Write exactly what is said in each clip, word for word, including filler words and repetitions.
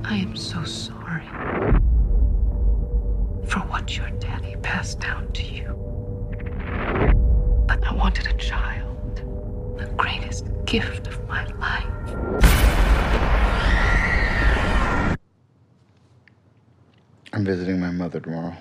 I am so sorry for what your daddy passed down to you. But I wanted a child, the greatest gift of my life. I'm visiting my mother tomorrow.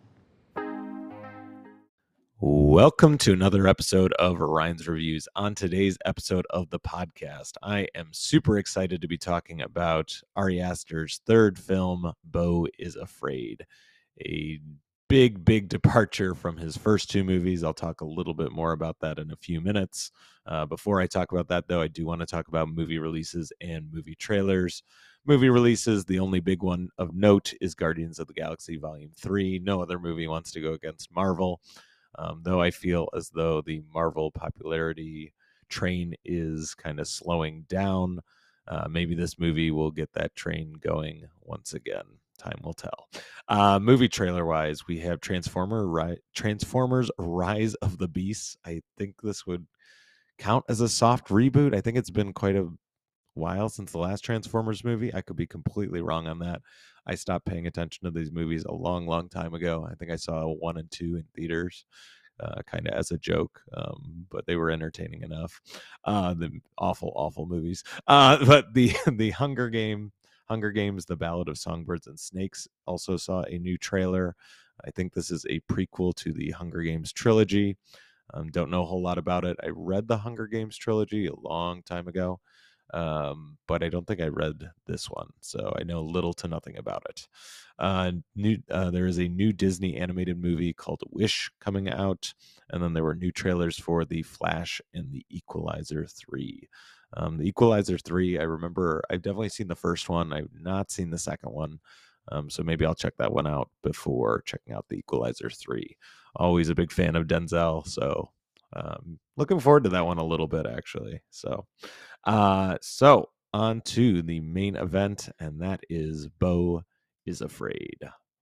Welcome to another episode of Ryan's Reviews. On today's episode of the podcast, I am super excited to be talking about Ari Aster's third film, Beau is Afraid. A big, big departure from his first two movies. I'll talk a little bit more about that in a few minutes. Uh, before I talk about that, though, I do want to talk about movie releases and movie trailers. Movie releases, the only big one of note is Guardians of the Galaxy Volume three. No other movie wants to go against Marvel. Um, though I feel as though the Marvel popularity train is kind of slowing down. Uh, maybe this movie will get that train going once again. Time will tell. Uh, movie trailer wise, we have Transformer, Ri- Transformers Rise of the Beasts. I think this would count as a soft reboot. I think it's been quite a while since the last Transformers movie. I could be completely wrong on that. I stopped paying attention to these movies a long, long time ago. I think I saw one and two in theaters, uh, kind of as a joke, um, but they were entertaining enough. Uh, the awful, awful movies. Uh, but the the Hunger Game, Hunger Games: The Ballad of Songbirds and Snakes also saw a new trailer. I think this is a prequel to the Hunger Games trilogy. Um, don't know a whole lot about it. I read the Hunger Games trilogy a long time ago, um, but I don't think I read this one, so I know little to nothing about it. Uh, new, uh, there is a new Disney animated movie called Wish coming out, and then there were new trailers for The Flash and The Equalizer three. Um, the Equalizer three, I remember I've definitely seen the first one. I've not seen the second one, um, so maybe I'll check that one out before checking out The Equalizer three. Always a big fan of Denzel, so um, looking forward to that one a little bit, actually. So, uh, so on to the main event, and that is Beau is Afraid.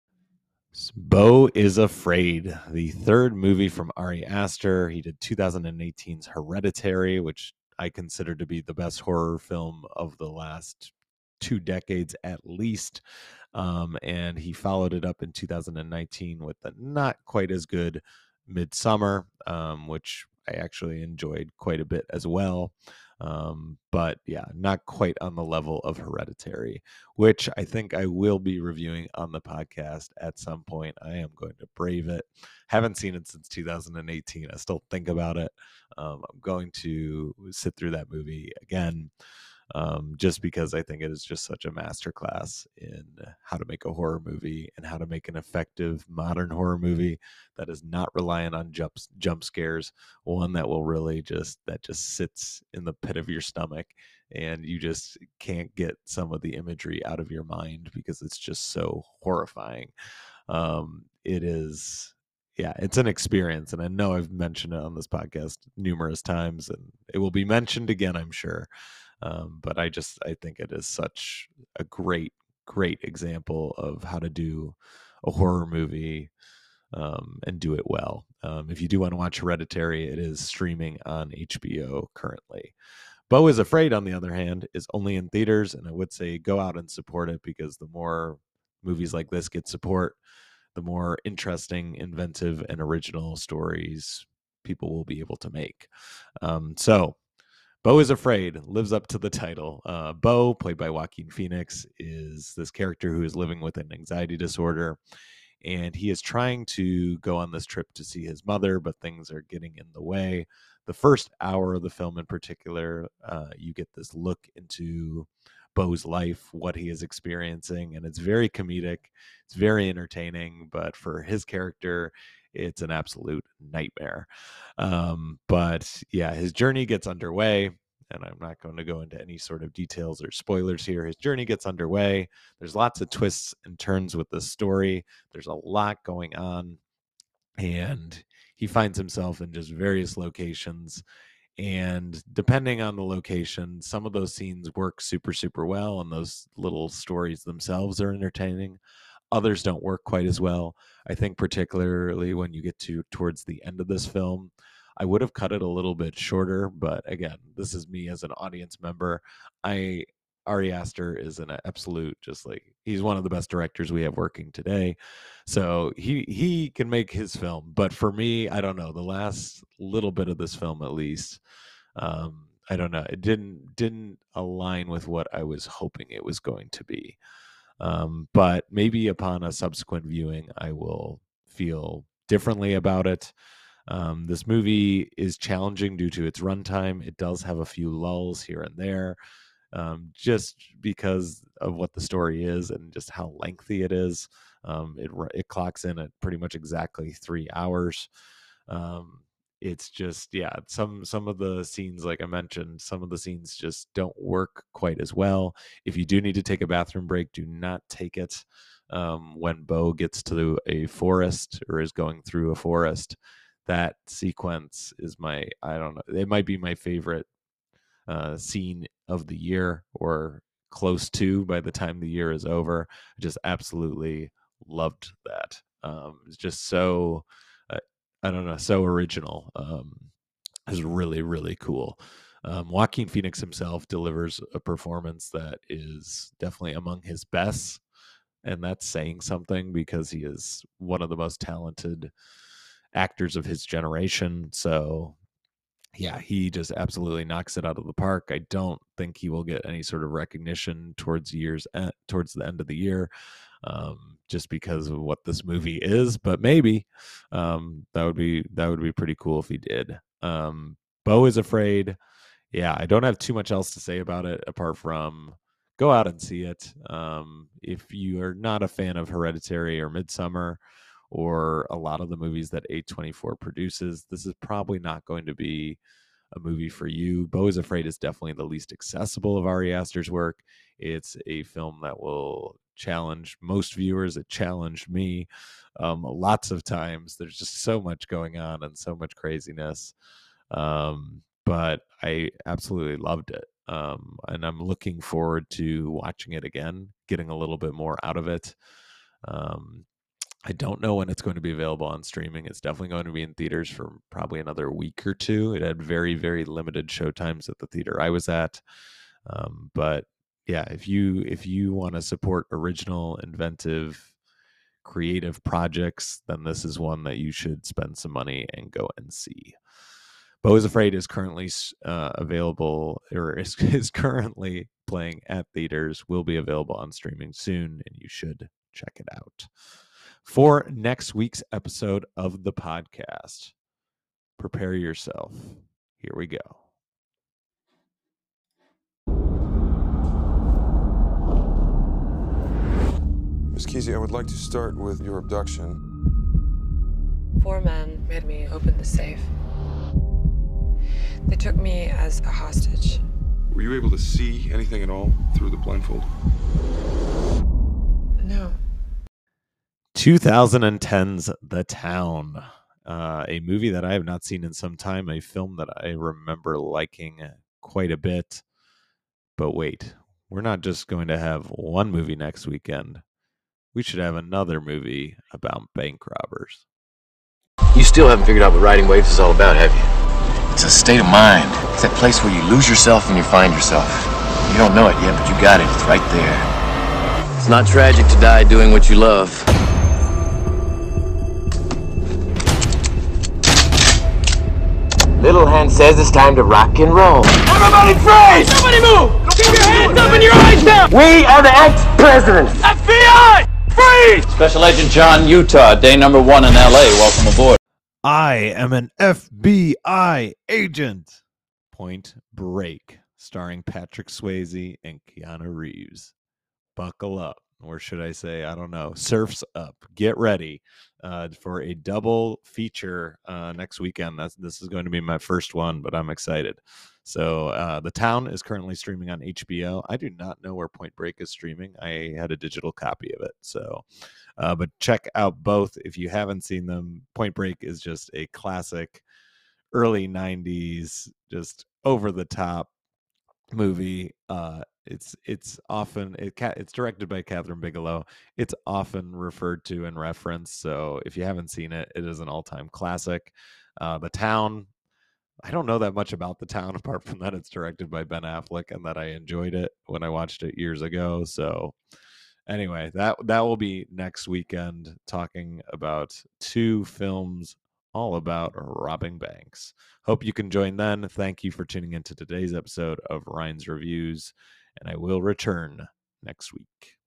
Beau is Afraid, the third movie from Ari Aster. He did twenty eighteen's Hereditary, which I consider to be the best horror film of the last two decades at least. Um, and he followed it up in two thousand nineteen with the not quite as good Midsummer, um, which I actually enjoyed quite a bit as well. Um, but yeah, not quite on the level of Hereditary, which I think I will be reviewing on the podcast at some point. I am going to brave it. Haven't seen it since two thousand eighteen. I still think about it. Um, I'm going to sit through that movie again, um, just because I think it is just such a masterclass in how to make a horror movie and how to make an effective modern horror movie that is not reliant on jump jump scares. One that will really just that just sits in the pit of your stomach, and you just can't get some of the imagery out of your mind because it's just so horrifying. Um, it is. Yeah, it's an experience, and I know I've mentioned it on this podcast numerous times, and it will be mentioned again, I'm sure. Um, but I just I think it is such a great, great example of how to do a horror movie, um, and do it well. Um, if you do want to watch Hereditary, it is streaming on H B O currently. Beau is Afraid, on the other hand, is only in theaters, and I would say go out and support it, because the more movies like this get support, the more interesting, inventive, and original stories people will be able to make. Um, so, Beau is Afraid lives up to the title. Uh, Beau, played by Joaquin Phoenix, is this character who is living with an anxiety disorder, and he is trying to go on this trip to see his mother, but things are getting in the way. The first hour of the film in particular, uh, you get this look into Beau's life, what he is experiencing, and it's very comedic. It's very entertaining, but for his character, it's an absolute nightmare. Um, but yeah, his journey gets underway, and I'm not going to go into any sort of details or spoilers here. His journey gets underway. There's lots of twists and turns with this story. There's a lot going on, and he finds himself in just various locations. And depending on the location, some of those scenes work super, super well, and those little stories themselves are entertaining. Others don't work quite as well. I think particularly when you get to towards the end of this film, I would have cut it a little bit shorter, but again, this is me as an audience member. I Ari Aster is an absolute, just like, he's one of the best directors we have working today. So he he can make his film. But for me, I don't know, the last little bit of this film, at least, um, I don't know, it didn't didn't align with what I was hoping it was going to be. Um, but maybe upon a subsequent viewing, I will feel differently about it. Um, this movie is challenging due to its runtime. It does have a few lulls here and there, um, just because of what the story is and just how lengthy it is. Um, it it clocks in at pretty much exactly three hours. Um, it's just, yeah, some some of the scenes, like I mentioned, some of the scenes just don't work quite as well. If you do need to take a bathroom break, do not take it um, when Bo gets to a forest or is going through a forest. That sequence is my, I don't know, it might be my favorite uh, scene of the year, or close to, by the time the year is over. I just absolutely loved that. Um, it's just so, uh, I don't know, so original. Um, it's really, really cool. Um, Joaquin Phoenix himself delivers a performance that is definitely among his best. And that's saying something, because he is one of the most talented actors of his generation. So yeah, he just absolutely knocks it out of the park. I don't think he will get any sort of recognition towards years eh, towards the end of the year, um, just because of what this movie is. But maybe um, that would be that would be pretty cool if he did. Um, Beau is Afraid. Yeah, I don't have too much else to say about it apart from go out and see it. Um, if you are not a fan of Hereditary or Midsummer, or a lot of the movies that A twenty-four produces, this is probably not going to be a movie for you. Beau is Afraid is definitely the least accessible of Ari Aster's work. It's a film that will challenge most viewers. It challenged me um, lots of times. There's just so much going on and so much craziness. Um, but I absolutely loved it. Um, and I'm looking forward to watching it again, getting a little bit more out of it. Um, I don't know when it's going to be available on streaming. It's definitely going to be in theaters for probably another week or two. It had very, very limited show times at the theater I was at. Um, but yeah, if you if you want to support original, inventive, creative projects, then this is one that you should spend some money and go and see. Beau is Afraid is currently uh, available, or is, is currently playing at theaters, will be available on streaming soon, and you should check it out. For next week's episode of the podcast, prepare yourself. Here we go. Miss Kesey, I would like to start with your abduction. Four men made me open the safe. They took me as a hostage. Were you able to see anything at all through the blindfold? No. twenty ten's The Town, uh, a movie that I have not seen in some time, a film that I remember liking quite a bit. But wait, we're not just going to have one movie next weekend. We should have another movie about bank robbers. You still haven't figured out what riding waves is all about, have you? It's a state of mind. It's that place where you lose yourself and you find yourself. You don't know it yet, but you got it. It's right there. It's not tragic to die doing what you love. Little Hand says it's time to rock and roll. Everybody freeze! Somebody move! Keep your hands up and your eyes down! We are the ex-presidents! F B I! Freeze! Special Agent John Utah, day number one in L A. Welcome aboard. I am an F B I agent. Point Break, starring Patrick Swayze and Keanu Reeves. Buckle up. Or should I say, I don't know, surfs up. Get ready uh, for a double feature uh, next weekend. That's, this is going to be my first one, but I'm excited. So uh, The Town is currently streaming on H B O. I do not know where Point Break is streaming. I had a digital copy of it. So, uh, but check out both if you haven't seen them. Point Break is just a classic early nineties, just over the top movie. Uh, it's it's often it it's directed by Catherine Bigelow. It's often referred to and referenced. So if you haven't seen it, it is an all-time classic. Uh, The Town, I don't know that much about the town apart from that it's directed by Ben Affleck and that I enjoyed it when I watched it years ago. So anyway, that that will be next weekend, talking about two films all about robbing banks. Hope you can join then. Thank you for tuning into today's episode of Ryan's Reviews, and I will return next week.